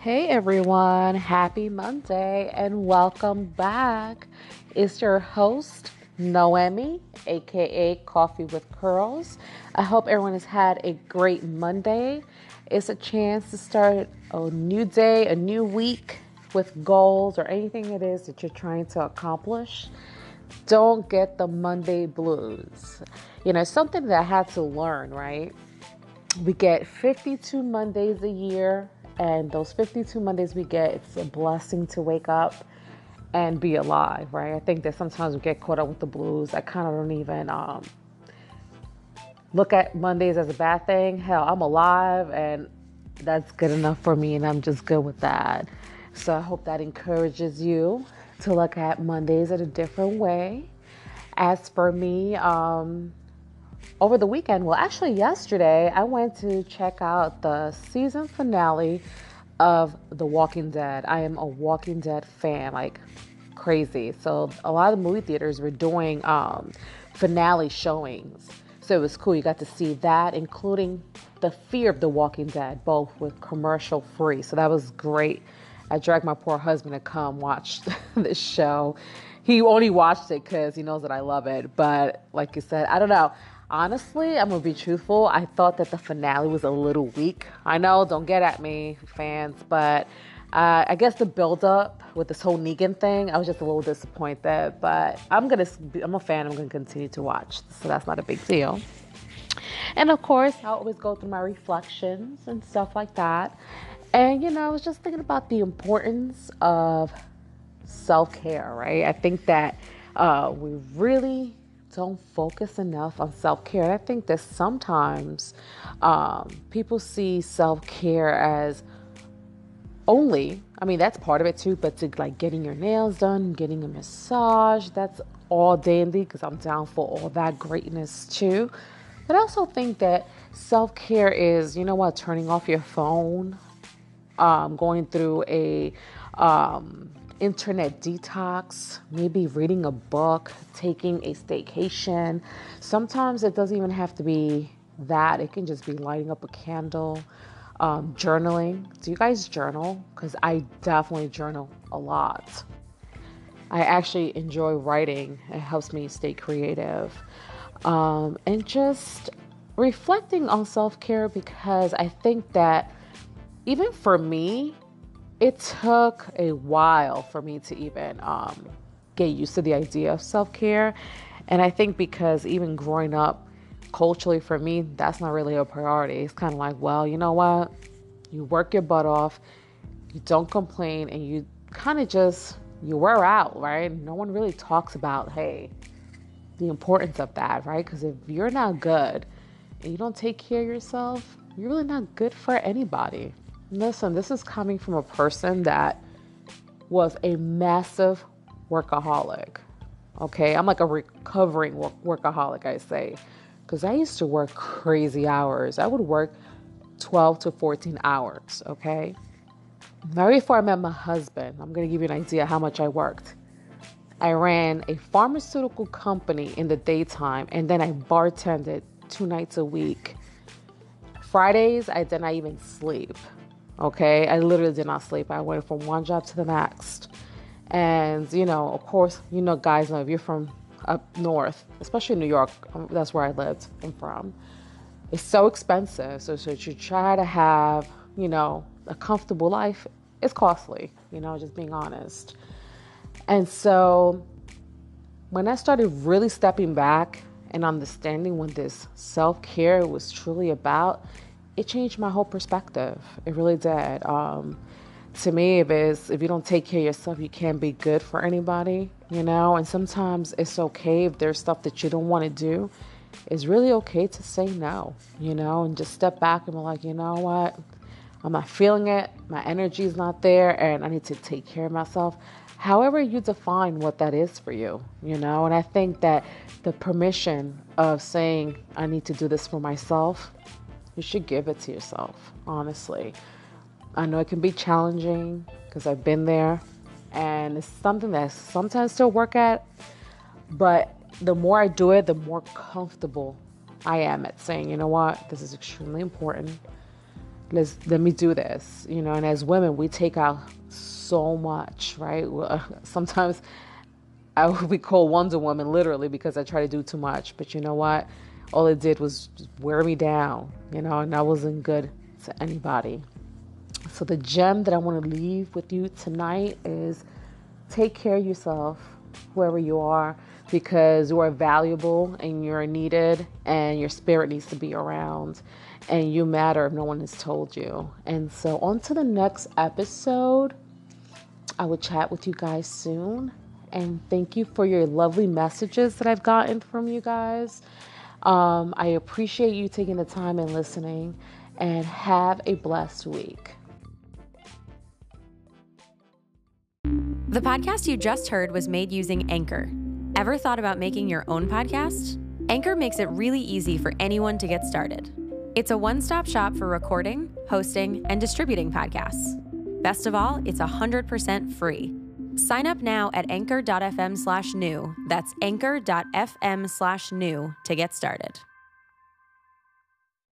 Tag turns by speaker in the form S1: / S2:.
S1: Hey everyone, happy Monday and welcome back. It's your host, Noemi, aka Coffee with Curls. I hope everyone has had a great Monday. It's a chance to start a new day, a new week with goals or anything it is that you're trying to accomplish. Don't get the Monday blues. It's something that I had to learn, right? We get 52 Mondays a year, and those 52 Mondays we get, it's a blessing to wake up and be alive, right? I think that sometimes we get caught up with the blues. I kind of don't even look at Mondays as a bad thing. Hell, I'm alive, and that's good enough for me, and I'm just good with that. So I hope that encourages you to look at Mondays in a different way. As for me, over the weekend, well, actually yesterday, I went to check out the season finale of The Walking Dead. I am a Walking Dead fan, like crazy. So a lot of the movie theaters were doing finale showings. So it was cool. You got to see that, including the Fear of the Walking Dead, both with commercial free. So that was great. I dragged my poor husband to come watch this show. He only watched it because he knows that I love it. But like you said, I don't know. Honestly, I'm going to be truthful. I thought that the finale was a little weak. I know, don't get at me, fans, but I guess the build-up with this whole Negan thing, I was just a little disappointed. But I'm a fan. I'm going to continue to watch. So that's not a big deal. And of course, I always go through my reflections and stuff like that. And, I was just thinking about the importance of self-care, right? I think that we really don't focus enough on self-care. And I think that sometimes people see self-care as that's part of it too, but to like getting your nails done, getting a massage, that's all dandy because I'm down for all that greatness too. But I also think that self-care is, turning off your phone, going through a internet detox, maybe reading a book, taking a staycation. Sometimes it doesn't even have to be that. It can just be lighting up a candle, journaling. Do you guys journal? Because I definitely journal a lot. I actually enjoy writing. It helps me stay creative. And just reflecting on self-care, because I think that even for me, it took a while for me to even get used to the idea of self-care. And I think because even growing up culturally for me, that's not really a priority. It's kind of like, well, you know what? You work your butt off, you don't complain, and you kind of you wear out, right? No one really talks about, hey, the importance of that, right? Because if you're not good and you don't take care of yourself, you're really not good for anybody. Listen, this is coming from a person that was a massive workaholic. Okay, I'm like a recovering workaholic, I say, because I used to work crazy hours. I would work 12 to 14 hours, okay? Right before I met my husband, I'm going to give you an idea how much I worked. I ran a pharmaceutical company in the daytime, and then I bartended 2 nights a week. Fridays, I did not even sleep. Okay, I literally did not sleep. I went from one job to the next. And, of course, guys know if you're from up north, especially New York, that's where I lived and from, it's so expensive. So to try to have, a comfortable life, it's costly, just being honest. And so when I started really stepping back and understanding what this self-care was truly about, it changed my whole perspective. It really did. To me, if you don't take care of yourself, you can't be good for anybody, And sometimes it's okay if there's stuff that you don't want to do. It's really okay to say no, and just step back and be like, you know what? I'm not feeling it. My energy is not there, and I need to take care of myself. However you define what that is for you, And I think that the permission of saying, I need to do this for myself, you should give it to yourself, honestly. I know it can be challenging because I've been there, and it's something that I sometimes still work at, but the more I do it, the more comfortable I am at saying, you know what, this is extremely important. let me do this, and as women, we take out so much, right? Sometimes I would be called Wonder Woman literally because I try to do too much, but you know what? All it did was just wear me down, and that wasn't good to anybody. So the gem that I want to leave with you tonight is take care of yourself wherever you are, because you are valuable and you're needed, and your spirit needs to be around, and you matter if no one has told you. And so on to the next episode. I will chat with you guys soon, and thank you for your lovely messages that I've gotten from you guys. I appreciate you taking the time and listening, and have a blessed week.
S2: The podcast you just heard was made using Anchor. Ever thought about making your own podcast? Anchor makes it really easy for anyone to get started. It's a one-stop shop for recording, hosting, and distributing podcasts. Best of all, it's 100% free. Sign up now at anchor.fm/new. That's anchor.fm/new to get started.